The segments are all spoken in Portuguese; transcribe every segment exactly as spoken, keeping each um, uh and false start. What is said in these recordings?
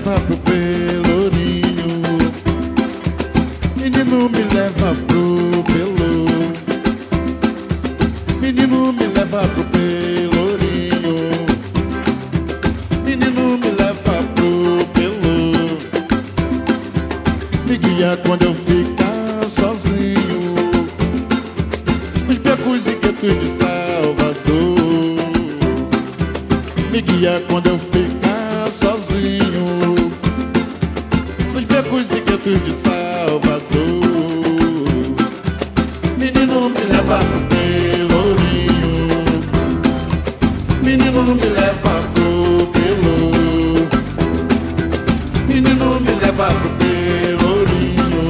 leva pro Pelourinho. Menino, me leva pro Pelou. Menino, me leva pro Pelourinho. Menino, me leva pro Pelou. Me guia quando eu ficar sozinho nos becos e guetos de Salvador. Me guia quando eu ficar sozinho nos becos e guetos de Salvador. Menino, me leva pro Pelourinho. Menino, me leva pro Pelou. Menino, me leva pro Pelourinho.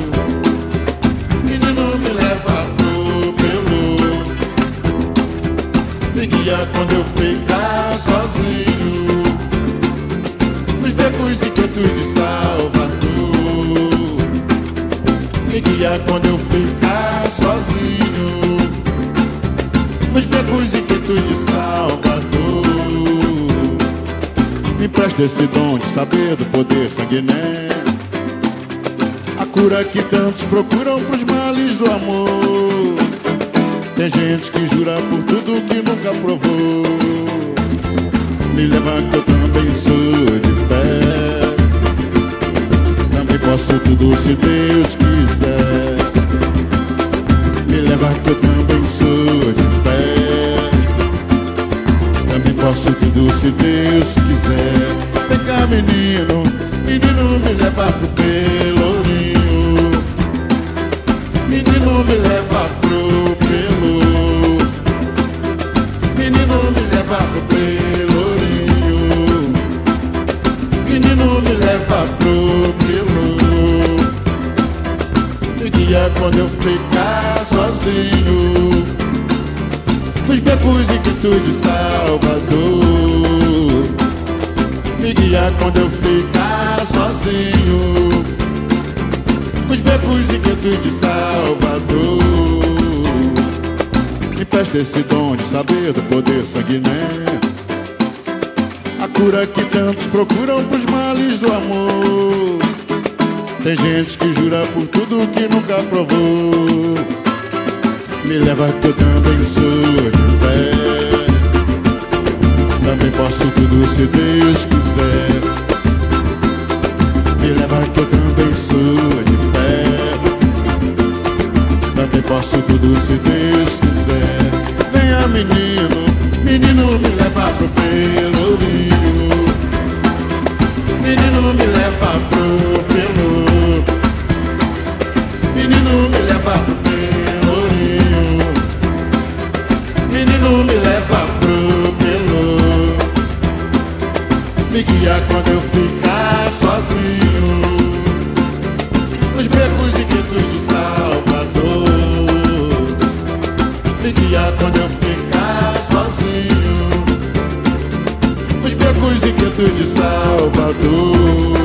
Menino, me leva pro Pelou. Me guia quando eu ficar sozinho nos becos e guetos de Salvador. Me guia quando eu ficar sozinho nos becos e guetos de Salvador. Me presta esse dom de saber do poder sanguinário, a cura que tantos procuram pros males do amor. Tem gente que jura por tudo que nunca provou. Me leva que eu também sou de fé. Também posso tudo se Deus quiser. Me leva que eu também sou de fé. Também posso tudo se Deus quiser. Vem cá, menino, menino, me leva pro Pelourinho. Menino, me leva pro Pelou. Menino, me leva pro Pelourinho. Menino, me leva pro Pelou. Me guia quando eu ficar sozinho nos becos e guetos de Salvador. Me guia quando eu ficar sozinho nos becos e guetos de Salvador. Me presta esse dom de saber do poder sanguinário, a cura que tantos procuram pros males do amor. Tem gente que jura por tudo que nunca provou. Me leva que eu também sou de fé. Também posso tudo se Deus quiser. Me leva que eu também sou de fé. Também posso tudo se Deus quiser. Venha, menino, menino, me leva pro Pelourinho. Menino, me leva pro Pelou. Menino, me leva pro Pelourinho. Menino, me leva pro Pelou. Me guia quando eu ficar sozinho nos becos e guetos de Salvador. Me guia quando eu ficar sozinho nos becos e guetos de Salvador.